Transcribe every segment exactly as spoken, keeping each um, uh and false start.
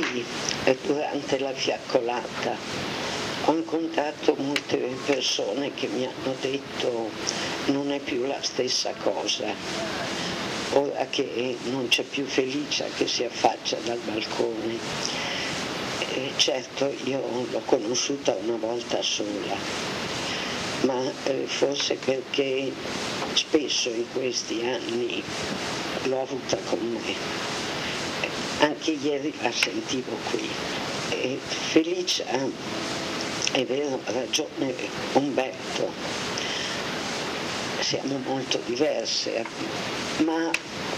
Ieri, eh, durante la fiaccolata, ho incontrato molte persone che mi hanno detto non è più la stessa cosa, ora che non c'è più Felicia che si affaccia dal balcone. E certo, io l'ho conosciuta una volta sola, ma eh, forse perché spesso in questi anni l'ho avuta con me. Anche ieri la sentivo qui. E Felicia, è vero, ha ragione Umberto, siamo molto diverse, ma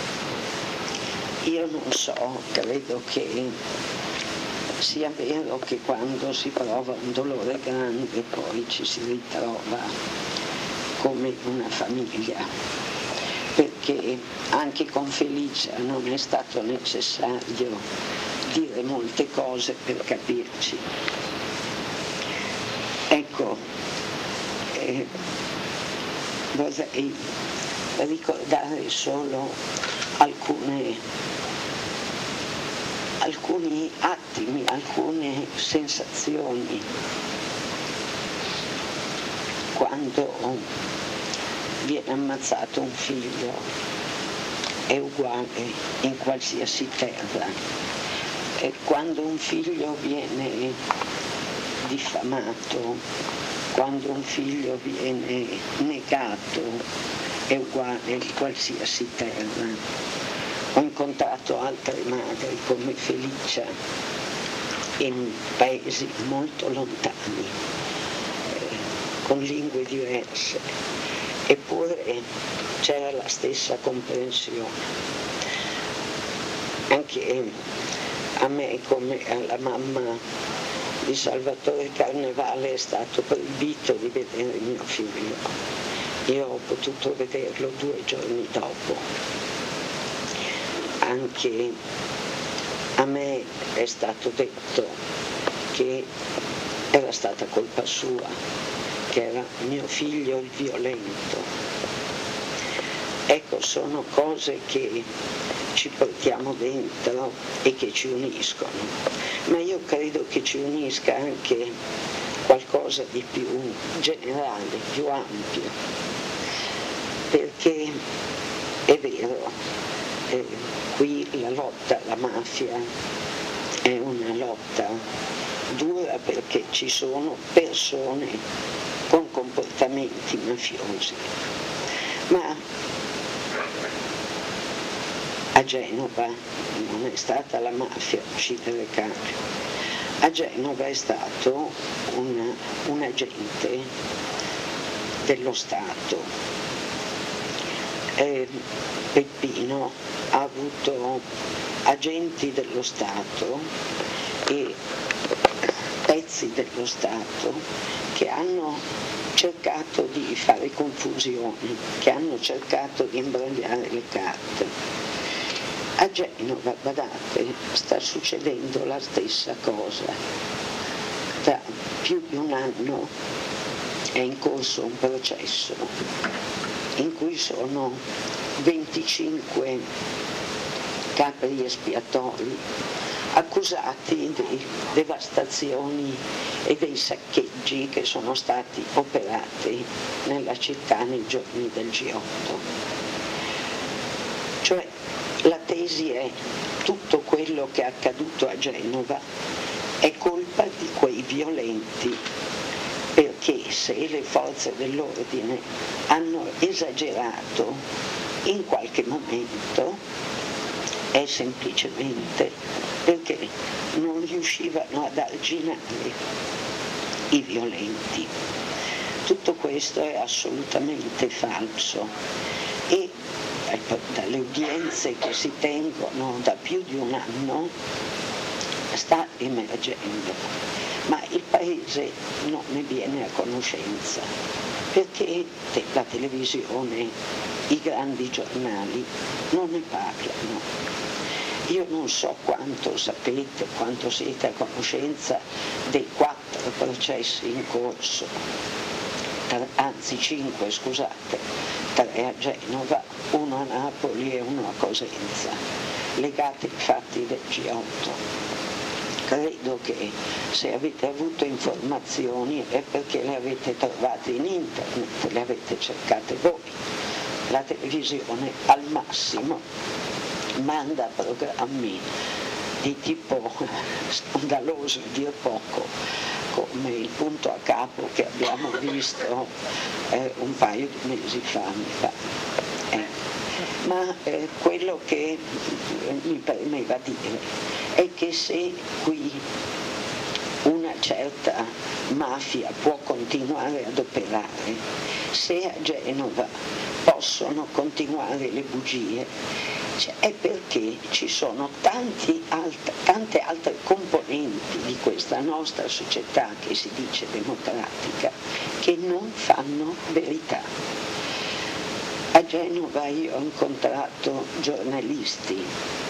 io non so, credo che sia vero che quando si prova un dolore grande poi ci si ritrova come una famiglia, perché anche con Felicia non è stato necessario dire molte cose per capirci. Ecco, eh, vorrei ricordare solo alcune, alcuni attimi, alcune sensazioni quando viene ammazzato un figlio, è uguale in qualsiasi terra. E quando un figlio viene diffamato, quando un figlio viene negato, è uguale in qualsiasi terra. Ho incontrato altre madri come Felicia in paesi molto lontani, eh, con lingue diverse. Eppure c'era la stessa comprensione. Anche a me, come alla mamma di Salvatore Carnevale, è stato proibito di vedere mio figlio. Io ho potuto vederlo due giorni dopo. Anche a me è stato detto che era stata colpa sua, che era mio figlio il violento. Ecco, sono cose che ci portiamo dentro e che ci uniscono, ma io credo che ci unisca anche qualcosa di più generale, più ampio, perché è vero, eh, qui la lotta alla mafia è una lotta dura perché ci sono persone con comportamenti mafiosi, ma a Genova non è stata la mafia a uccidere Cario, a Genova è stato un, un agente dello Stato. E Peppino ha avuto agenti dello Stato e pezzi dello Stato che hanno cercato di fare confusione, che hanno cercato di imbrogliare le carte. A Genova, badate, sta succedendo la stessa cosa. Da più di un anno è in corso un processo in cui sono venticinque capri espiatori accusati di devastazioni e dei saccheggi che sono stati operati nella città nei giorni del G otto. Cioè, la tesi è: tutto quello che è accaduto a Genova è colpa di quei violenti, perché se le forze dell'ordine hanno esagerato in qualche momento è semplicemente perché non riuscivano ad arginare i violenti. Tutto questo è assolutamente falso e dalle udienze che si tengono da più di un anno sta emergendo, ma il Paese non ne viene a conoscenza perché la televisione, i grandi giornali non ne parlano. Io non so quanto sapete, quanto siete a conoscenza dei quattro processi in corso, tre, anzi cinque, scusate, tre a Genova, uno a Napoli e uno a Cosenza, legati ai fatti del G otto. credo che se avete avuto informazioni è perché le avete trovate in internet, le avete cercate voi. La televisione al massimo manda programmi di tipo scandaloso, a dir poco, come il punto a capo che abbiamo visto eh, un paio di mesi fa, mi pare. Eh. Ma eh, quello che mi premeva dire è che se qui una certa mafia può continuare ad operare, se a Genova possono continuare le bugie, cioè, è perché ci sono tanti alt- tante altre componenti di questa nostra società che si dice democratica che non fanno verità. A Genova io ho incontrato giornalisti,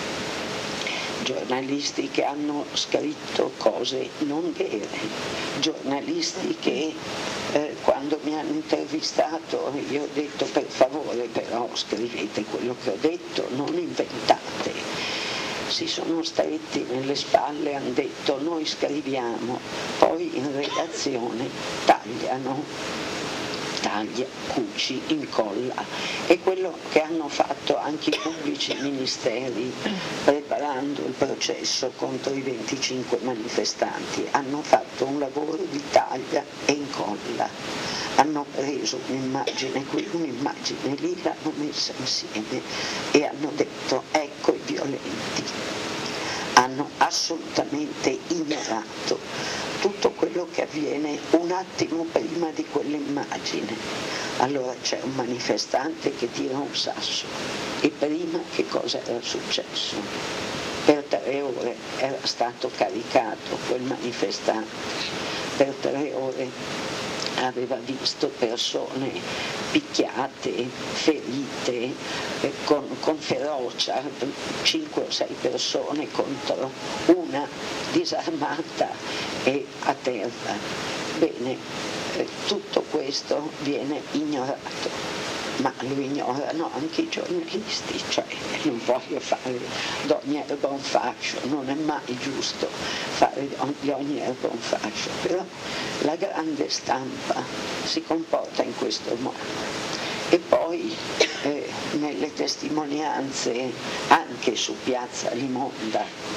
giornalisti che hanno scritto cose non vere, giornalisti che eh, quando mi hanno intervistato io ho detto per favore però scrivete quello che ho detto, non inventate. Si sono stretti nelle spalle e hanno detto noi scriviamo, poi in redazione tagliano. Taglia, cuci, incolla. È quello che hanno fatto anche i pubblici ministeri preparando il processo contro i venticinque manifestanti. Hanno fatto un lavoro di taglia e incolla. Hanno preso un'immagine qui, un'immagine lì, l'hanno messa insieme e hanno detto ecco i violenti. Hanno assolutamente ignorato tutto quello che avviene un attimo prima di quell'immagine. Allora c'è un manifestante che tira un sasso e prima che cosa era successo? Per tre ore era stato caricato quel manifestante, per tre ore aveva visto persone picchiate, ferite, eh, con, con ferocia, cinque o sei persone contro una disarmata e a terra. Bene, eh, tutto questo viene ignorato. Ma lo ignorano anche i giornalisti, cioè non voglio fare d'ogni erba un fascio, non è mai giusto fare di ogni erba un fascio, però la grande stampa si comporta in questo modo. E poi eh, nelle testimonianze anche su Piazza Limonda,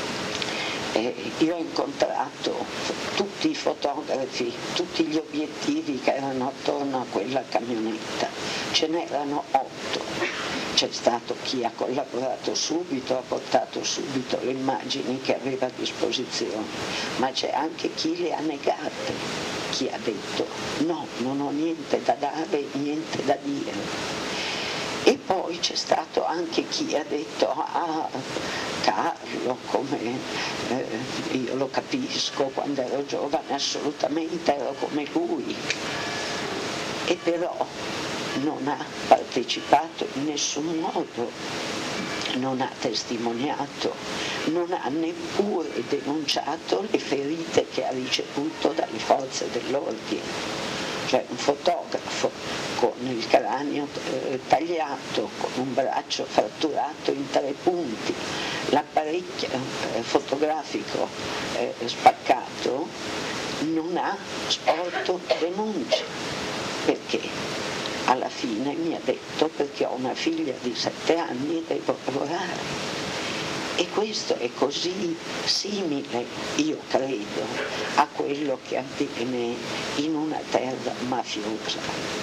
Eh, io ho incontrato tutti i fotografi, tutti gli obiettivi che erano attorno a quella camionetta, ce n'erano otto, c'è stato chi ha collaborato subito, ha portato subito le immagini che aveva a disposizione, ma c'è anche chi le ha negate, chi ha detto no, non ho niente da dare, niente da dire. E poi c'è stato anche chi ha detto ah Carlo, come eh, io lo capisco, quando ero giovane assolutamente ero come lui, e però non ha partecipato in nessun modo, non ha testimoniato, non ha neppure denunciato le ferite che ha ricevuto dalle forze dell'ordine. Cioè un fotografo con il cranio eh, tagliato, con un braccio fratturato in tre punti, l'apparecchio eh, fotografico eh, spaccato, non ha sporto denuncia. Perché? Alla fine mi ha detto perché ho una figlia di sette anni e devo lavorare. E questo è così simile, io credo, a quello che avviene in una terra mafiosa.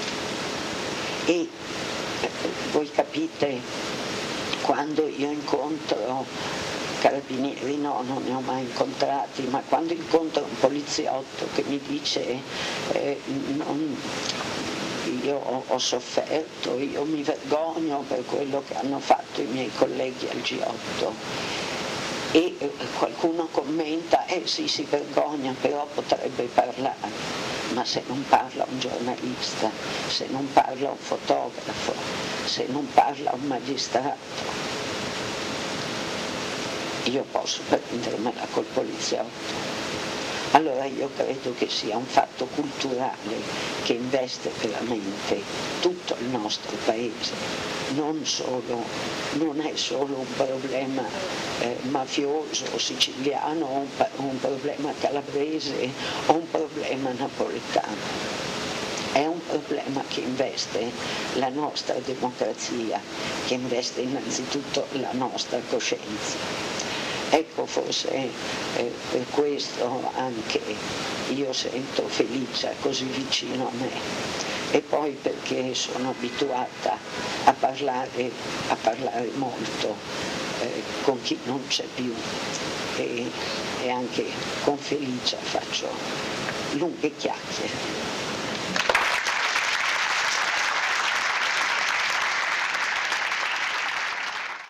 E voi capite, quando io incontro carabinieri, no, non ne ho mai incontrati, ma quando incontro un poliziotto che mi dice eh, non, io ho, ho sofferto, io mi vergogno per quello che hanno fatto i miei colleghi al G otto, e eh, qualcuno commenta, eh sì, si vergogna, però potrebbe parlare, ma se non parla un giornalista, se non parla un fotografo, se non parla un magistrato, io posso prendermela col poliziotto. Allora io credo che sia un fatto culturale che investe veramente tutto il nostro paese, non, solo, non è solo un problema eh, mafioso o siciliano o un, pa- un problema calabrese o un problema napoletano. È un problema che investe la nostra democrazia, che investe innanzitutto la nostra coscienza. Ecco, forse eh, per questo anche io sento Felicia così vicino a me, e poi perché sono abituata a parlare, a parlare molto eh, con chi non c'è più, e, e anche con Felicia faccio lunghe chiacchiere.